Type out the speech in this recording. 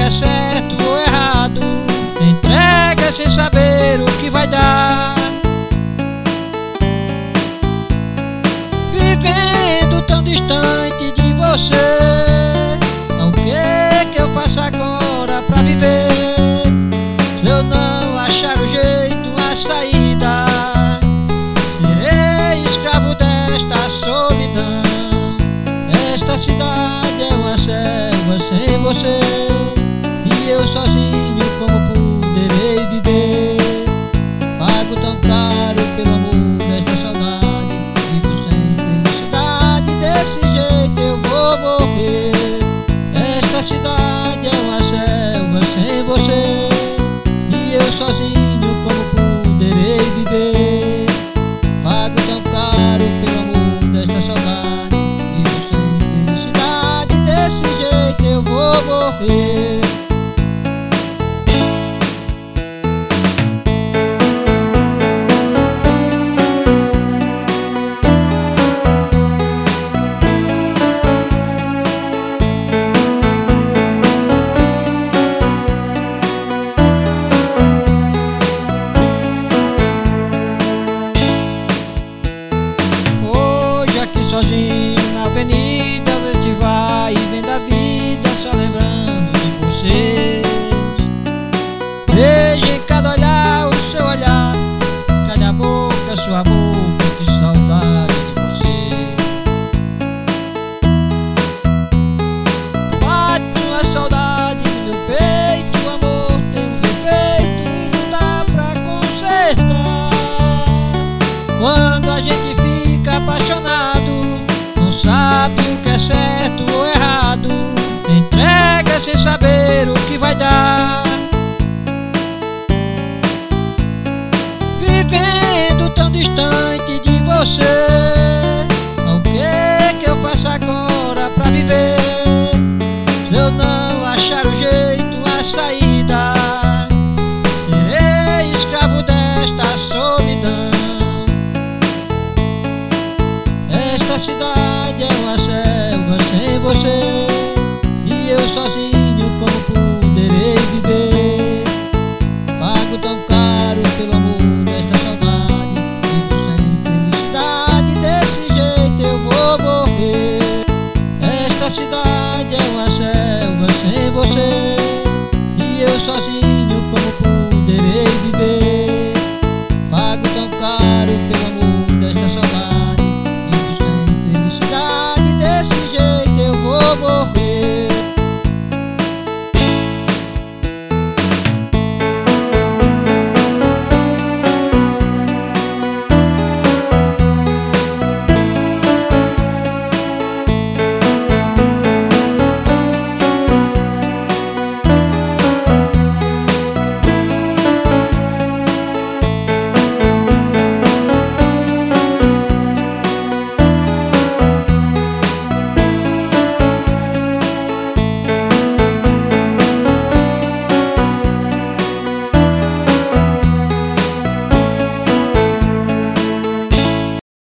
é certo ou errado, entrega sem saber o que vai dar. Vivendo tão distante de você, o que eu faço agora pra viver? Se eu não achar o jeito, a saída, serei escravo desta solidão. Esta cidade é uma selva sem você, e eu sozinho como poderei viver? Pago tão caro pelo amor desta saudade, vivo sem felicidade, desse jeito eu vou morrer. Esta cidade é uma selva sem você, e eu sozinho como poderei viver? Pago tão caro pelo amor desta saudade, vivo sem felicidade, desse jeito eu vou morrer. Sozinho na avenida, a gente vai e vem da vida, só lembrando de você. Vejo em cada olhar o seu olhar, cada boca sua boca, que saudade de você. Bate uma saudade no meu peito, o amor tem um defeito e não dá pra consertar. Quando a gente fica apaixonado, sabe o que é certo ou errado, entrega sem saber o que vai dar. Vivendo tão distante de você, o que eu faço agora pra viver? Se eu não achar o jeito, a saída, serei escravo desta solidão. Esta cidade é